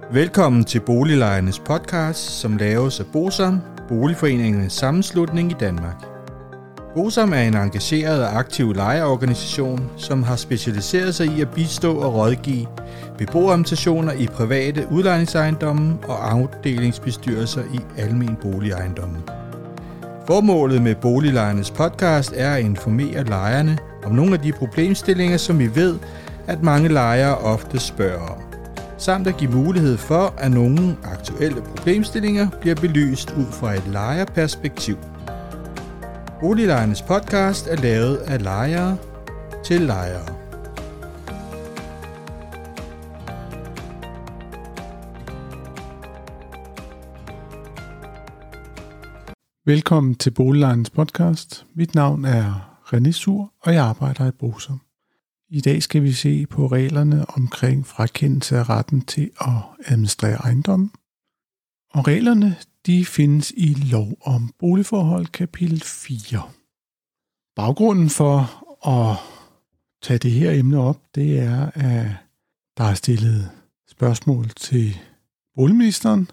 Velkommen til Boliglejernes podcast, som laves af BOSAM, Boligforeningernes Sammenslutning i Danmark. BOSAM er en engageret og aktiv lejerorganisation, som har specialiseret sig i at bistå og rådgive beboerrepræsentationer i private udlejningsejendomme og afdelingsbestyrelser i almen boligejendomme. Formålet med Boliglejernes podcast er at informere lejerne om nogle af de problemstillinger, som vi ved, at mange lejere ofte spørger om, samt at give mulighed for, at nogle aktuelle problemstillinger bliver belyst ud fra et lejerperspektiv. Boliglejernes podcast er lavet af lejere til lejere. Velkommen til Boliglejernes podcast. Mit navn er René Sur, og jeg arbejder i BOSAM. I dag skal vi se på reglerne omkring frakendelse af retten til at administrere ejendommen. Og reglerne de findes i Lov om boligforhold kapitel 4. Baggrunden for at tage det her emne op, det er, at der er stillet spørgsmål til boligministeren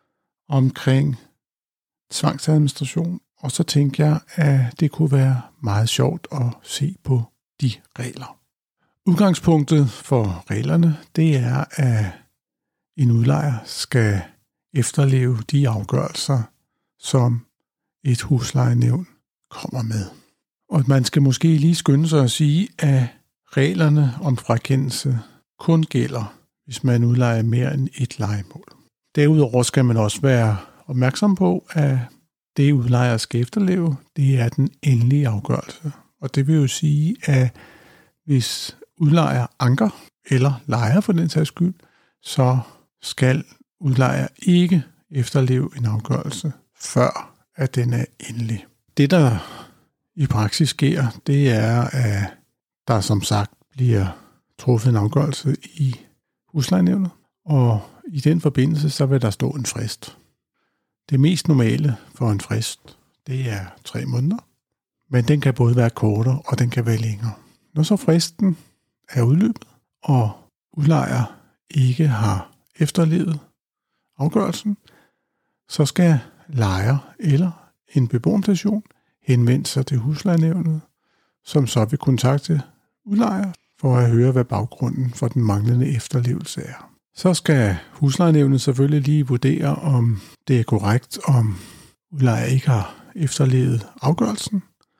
omkring tvangsadministration, og så tænker jeg, at det kunne være meget sjovt at se på de regler. Udgangspunktet for reglerne, det er, at en udlejer skal efterleve de afgørelser, som et huslejenævn kommer med. Og man skal måske lige skynde sig at sige, at reglerne om frakendelse kun gælder, hvis man udlejer mere end et lejemål. Derudover skal man også være opmærksom på, at det udlejer skal efterleve, det er den endelige afgørelse. Og det vil jo sige, at hvis udlejer anker, eller lejer for den sags skyld, så skal udlejer ikke efterleve en afgørelse, før at den er endelig. Det, der i praksis sker, det er, at der som sagt bliver truffet en afgørelse i huslejenævnet, og i den forbindelse, så vil der stå en frist. Det mest normale for en frist, det er 3 måneder, men den kan både være kortere, og den kan være længere. Når så fristen er udløbet, og udlejer ikke har efterlevet afgørelsen, så skal lejer eller en beboerrepræsentation henvende sig til huslejenævnet, som så vil kontakte udlejer for at høre, hvad baggrunden for den manglende efterlevelse er. Så skal huslejenævnet selvfølgelig lige vurdere, om det er korrekt, om udlejer ikke har efterlevet afgørelsen.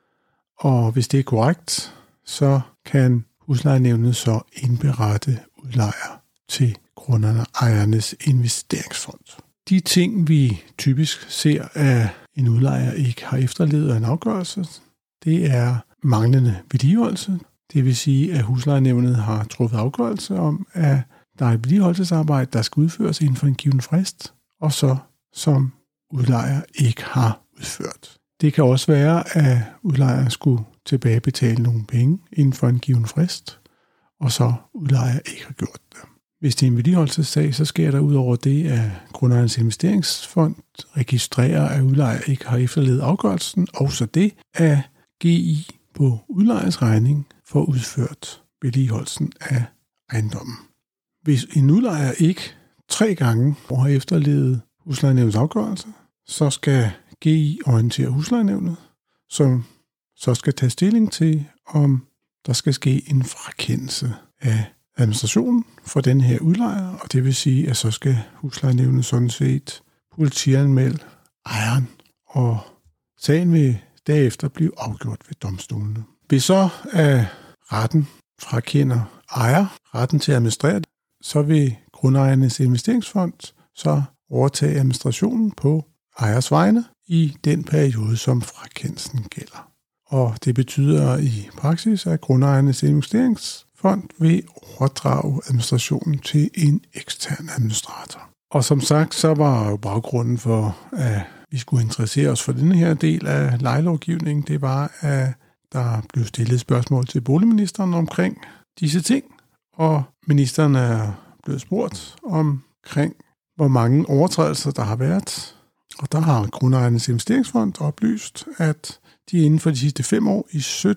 Og hvis det er korrekt, så kan huslejenævnet så indberette udlejer til grundejernes investeringsfond. De ting, vi typisk ser, at en udlejer ikke har efterlevet en afgørelse, det er manglende vedligeholdelse. Det vil sige, at huslejenævnet har truffet afgørelse om, at der er et vedligeholdelsesarbejde, der skal udføres inden for en given frist, og så som udlejer ikke har udført. Det kan også være, at udlejer skulle tilbagebetale nogle penge inden for en given frist, og så udlejer ikke har gjort det. Hvis det er en vedligeholdelsessag, så sker der ud over det, at grundejernes investeringsfond registrerer, at udlejer ikke har efterlevet afgørelsen, og så det, at GI på udlejers regning får udført vedligeholdelsen af ejendommen. Hvis en udlejer ikke 3 gange har efterlevet huslejenævnets afgørelse, så skal GI orientere huslejenævnet, som så skal tage stilling til, om der skal ske en frakendelse af administrationen for den her udlejer, og det vil sige, at så skal huslejenævnet sådan set politianmelde ejeren, og sagen vil derefter blive afgjort ved domstolene. Hvis så at retten frakender ejer retten til at administrere, så vil grundejernes investeringsfond så overtage administrationen på ejers vegne i den periode, som frakendelsen gælder. Og det betyder i praksis, at grundejernes investeringsfond vil overdrage administrationen til en ekstern administrator. Og som sagt, så var jo baggrunden for, at vi skulle interessere os for denne her del af lejelovgivningen, det var, at der blev stillet spørgsmål til boligministeren omkring disse ting, og ministeren er blevet spurgt omkring, hvor mange overtrædelser der har været. Og der har grundejernes investeringsfond oplyst, at de inden for de sidste 5 år i 17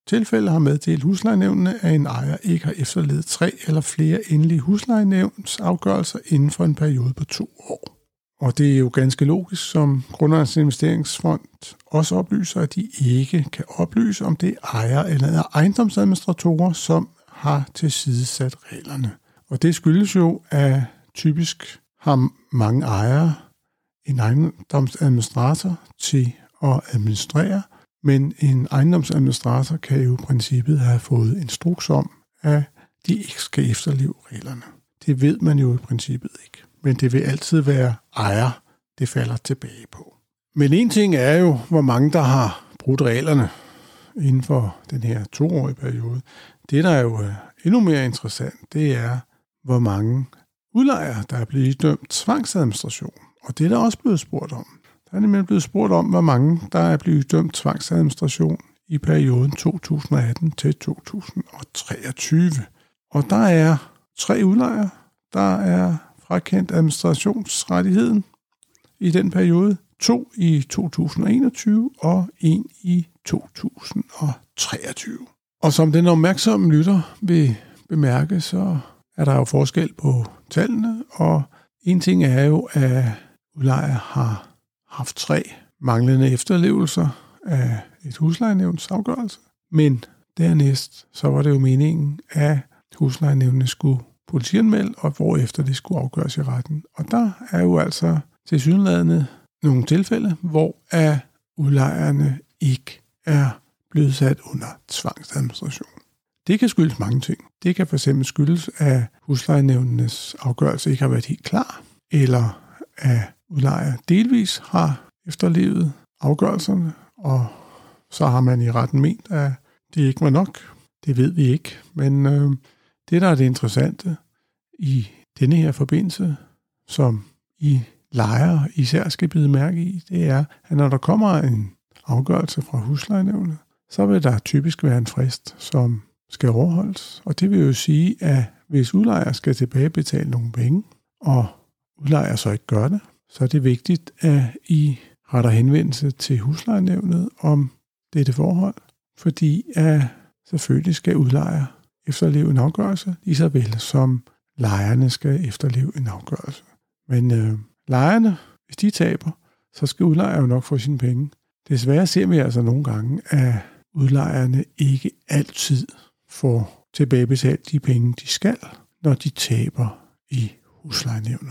tilfælde har meddelt huslejenævnene, at en ejer ikke har efterlevet 3 eller flere endelige huslejenævnsafgørelser inden for en periode på 2 år. Og det er jo ganske logisk, som Grundejernes Investeringsfond også oplyser, at de ikke kan oplyse, om det er ejer eller ejendomsadministratorer, som har tilsidesat reglerne. Og det skyldes jo, at typisk har mange ejere en ejendomsadministrator til at administrere, men en ejendomsadministrator kan jo i princippet have fået instruks om, at de ikke skal efterleve reglerne. Det ved man jo i princippet ikke, men det vil altid være ejer, det falder tilbage på. Men en ting er jo, hvor mange der har brudt reglerne inden for den her 2-årige periode. Det, der er jo endnu mere interessant, det er, hvor mange udlejere, der er blevet idømt tvangsadministration. Og det er der også blevet spurgt om. Der er nemlig blevet spurgt om, hvor mange der er blevet idømt tvangsadministration i perioden 2018 til 2023. Og der er 3 udlejere, der er frakendt administrationsrettigheden i den periode. 2 i 2021 og 1 i 2023. Og som den opmærksomme lytter vil bemærke, så er der jo forskel på tallene, og en ting er jo, at udlejer har haft 3 manglende efterlevelser af et huslejenævnsafgørelse, men dernæst så var det jo meningen, at huslejenævnene skulle politianmelde, og hvorefter det skulle afgøres i retten. Og der er jo altså tilsyneladende nogle tilfælde, hvor udlejerne ikke er blevet sat under tvangsadministration. Det kan skyldes mange ting. Det kan fx skyldes, at huslejenævnenes afgørelse ikke har været helt klar, eller at udlejer delvis har efterlevet afgørelserne, og så har man i retten ment, at det ikke var nok. Det ved vi ikke, men det, der er det interessante i denne her forbindelse, som I lejere især skal bide mærke i, det er, at når der kommer en afgørelse fra huslejenævnet, så vil der typisk være en frist, som skal overholdes. Og det vil jo sige, at hvis udlejer skal tilbagebetale nogle penge, og udlejer så ikke gør det, så er det vigtigt, at I retter henvendelse til huslejenævnet om dette forhold, fordi at selvfølgelig skal udlejer efterleve en afgørelse, lige så vel som lejerne skal efterleve en afgørelse. Men lejerne, hvis de taber, så skal udlejer jo nok få sine penge. Desværre ser vi altså nogle gange, at udlejerne ikke altid får tilbagebetalt de penge, de skal, når de taber i huslejenævnet.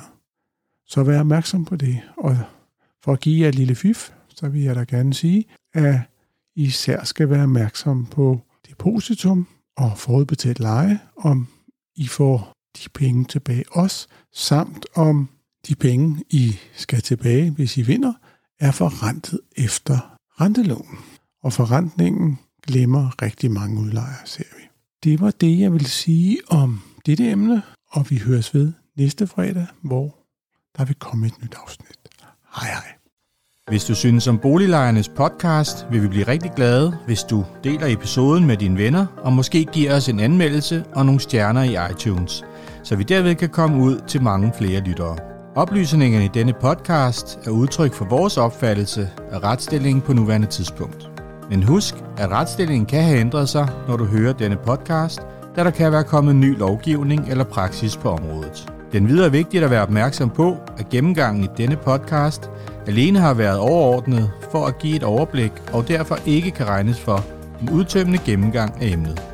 Så vær opmærksom på det, og for at give jer et lille fif, så vil jeg da gerne sige, at I især skal være opmærksom på depositum og forudbetalt leje, om I får de penge tilbage også, samt om de penge, I skal tilbage, hvis I vinder, er forrentet efter renteloven. Og forrentningen glemmer rigtig mange udlejere, ser vi. Det var det, jeg vil sige om dette emne, og vi høres ved næste fredag, hvor der vil komme et nyt afsnit. Hej hej. Hvis du synes om Boliglejernes podcast, vil vi blive rigtig glade, hvis du deler episoden med dine venner, og måske giver os en anmeldelse og nogle stjerner i iTunes, så vi derved kan komme ud til mange flere lyttere. Oplysningerne i denne podcast er udtryk for vores opfattelse af retsstillingen på nuværende tidspunkt. Men husk, at retsstillingen kan have ændret sig, når du hører denne podcast, da der kan være kommet ny lovgivning eller praksis på området. Den videre er vigtigt at være opmærksom på, at gennemgangen i denne podcast alene har været overordnet for at give et overblik og derfor ikke kan regnes for en udtømmende gennemgang af emnet.